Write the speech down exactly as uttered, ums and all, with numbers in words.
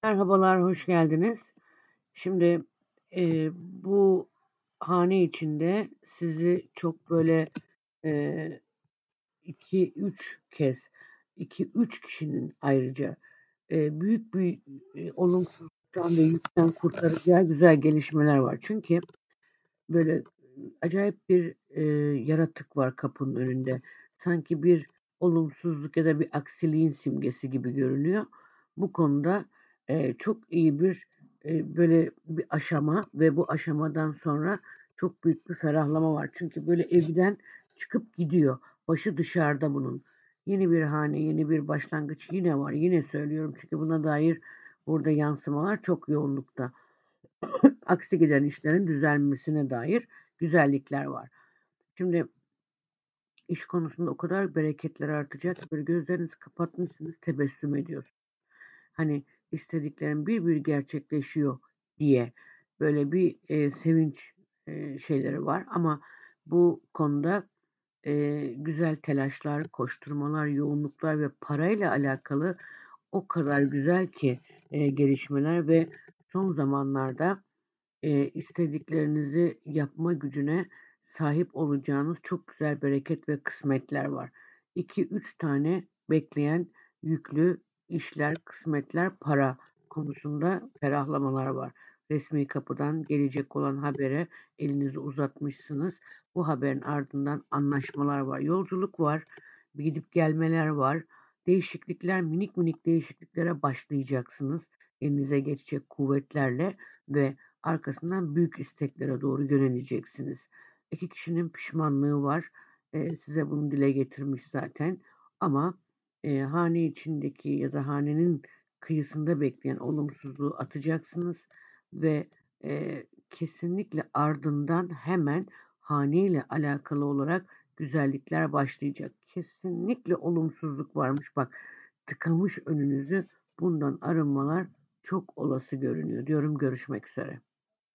Merhabalar, hoş geldiniz. Şimdi e, bu hane içinde sizi çok böyle e, iki üç kez, iki üç kişinin ayrıca e, büyük bir e, olumsuzluktan ve yükten kurtaracağı güzel gelişmeler var. Çünkü böyle acayip bir e, yaratık var kapının önünde. Sanki bir olumsuzluk ya da bir aksiliğin simgesi gibi görünüyor. Bu konuda e, çok iyi bir e, böyle bir aşama ve bu aşamadan sonra çok büyük bir ferahlama var. Çünkü böyle evden çıkıp gidiyor. Başı dışarıda bunun. Yeni bir hane, yeni bir başlangıç yine var. Yine söylüyorum çünkü buna dair burada yansımalar çok yoğunlukta. Aksi giden işlerin düzelmesine dair güzellikler var. Şimdi iş konusunda o kadar bereketler artacak ki böyle gözlerinizi kapatmışsınız, tebessüm ediyorsunuz. Hani istediklerim bir bir gerçekleşiyor diye böyle bir e, sevinç e, şeyleri var ama bu konuda e, güzel telaşlar, koşturmalar, yoğunluklar ve parayla alakalı o kadar güzel ki e, gelişmeler ve son zamanlarda e, istediklerinizi yapma gücüne sahip olacağınız çok güzel bereket ve kısmetler var. iki üç tane bekleyen yüklü işler, kısmetler, para konusunda ferahlamalar var. Resmi kapıdan gelecek olan habere elinizi uzatmışsınız. Bu haberin ardından anlaşmalar var. Yolculuk var, gidip gelmeler var. Değişiklikler, minik minik değişikliklere başlayacaksınız. Elinize geçecek kuvvetlerle ve arkasından büyük isteklere doğru yöneleceksiniz. İki kişinin pişmanlığı var. E, size bunu dile getirmiş zaten. Ama e, hane içindeki ya da hanenin kıyısında bekleyen olumsuzluğu atacaksınız ve e, kesinlikle ardından hemen hane ile alakalı olarak güzellikler başlayacak. Kesinlikle olumsuzluk varmış. Bak, tıkamış önünüzü. Bundan arınmalar çok olası görünüyor diyorum. Görüşmek üzere.